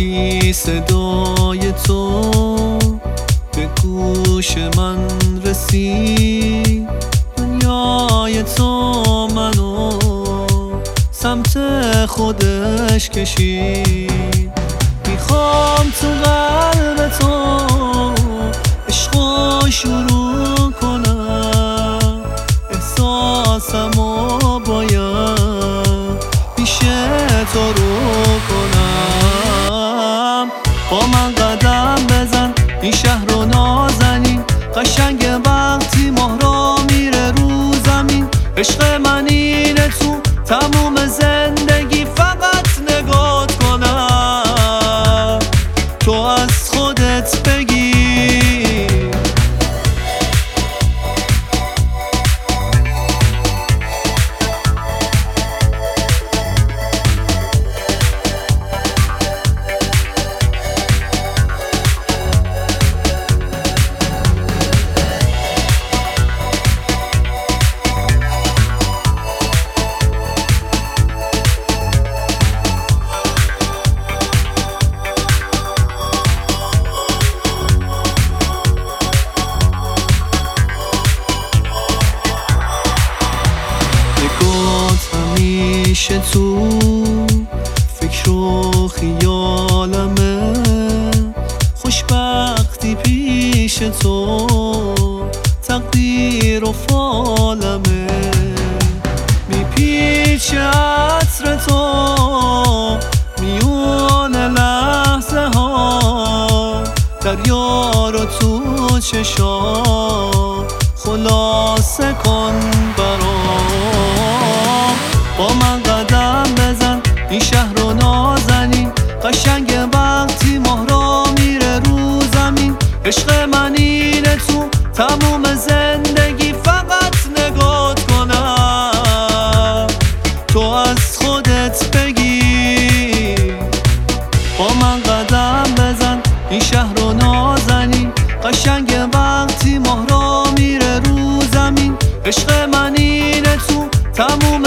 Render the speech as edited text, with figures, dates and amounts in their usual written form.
وقتی صدای تو به گوش من رسید، دنیای تو منو سمت خودش کشید. میخوام تو قلب تو عشقو شروع کنم، احساسمو باید پیش تو رو کنم. با من قدم بزن این شهر رو نازنین، قشنگ وقتی ماه میره رو زمین. عشق من اینه تو تموم زندگی فقط نگات کنم، تو از خودت بگی. همیشه تو فکر و خیالمه، خوشبختی پیش تو تقدیر و فالمه. میپیچه عطر تو میون لحظه ها، دریا رو تو چشا خلاصه کن برام. با من قدم بزن این شهر رو نازنین، قشنگ وقتی ماه میره رو زمین. عشق من اینه تو تموم زندگی فقط نگات کنم، تو از خودت بگی. با من قدم بزن این شهر رو نازنین، قشنگ وقتی ماه میره رو زمین. عشق من اینه تو تموم